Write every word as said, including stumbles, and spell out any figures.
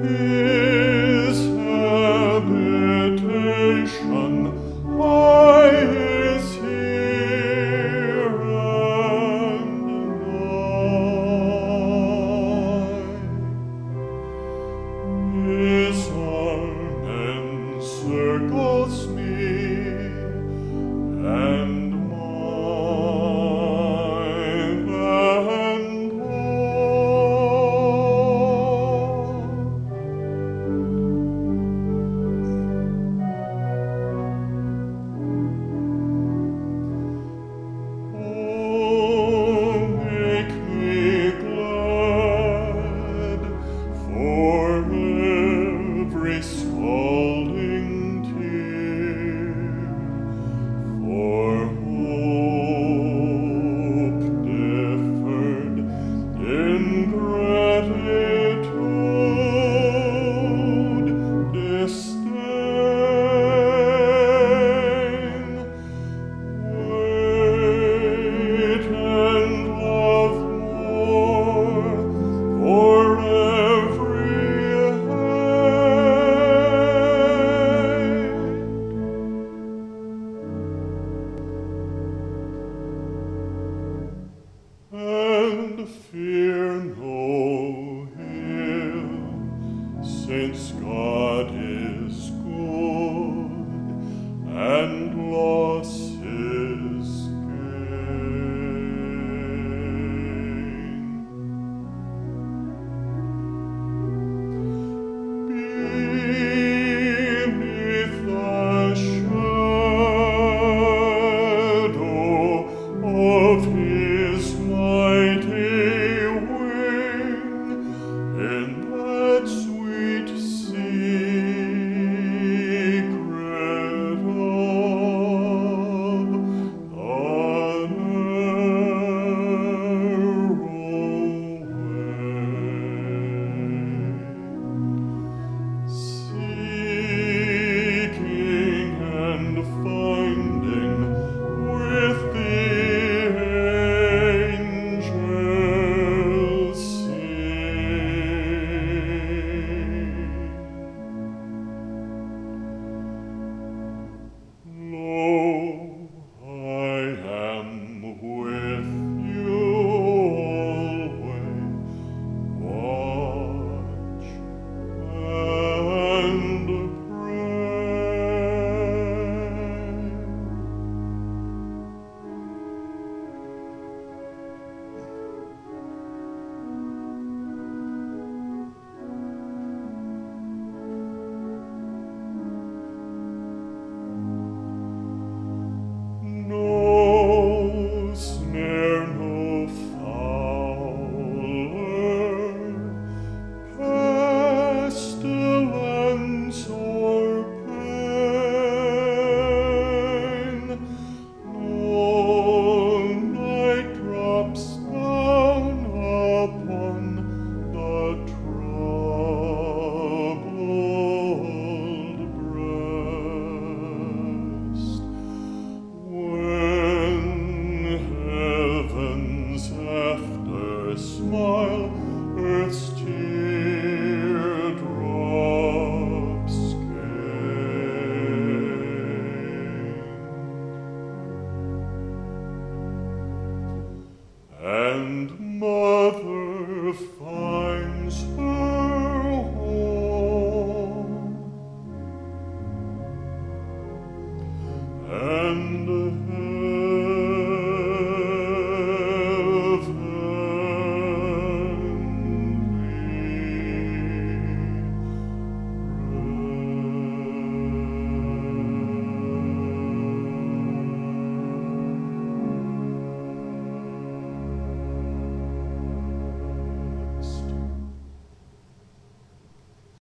His habitation high is here and nigh. His arm encircles me, and mine and all. Oh, make me glad for every scalding tear, for hope deferred, ingratitude, disdain. Wait and love more for every hate. And fear no ill, since God is good, and loss is gain. Beneath the shadow of His mighty wing, in that sweet secret of the narrow way, seeking and finding with the angels sing. Lo, I am with you alway. Watch and no snare, no fowler, pestilence or pain, no night drops down upon the troubled breast. When heaven's after smile, earth's tears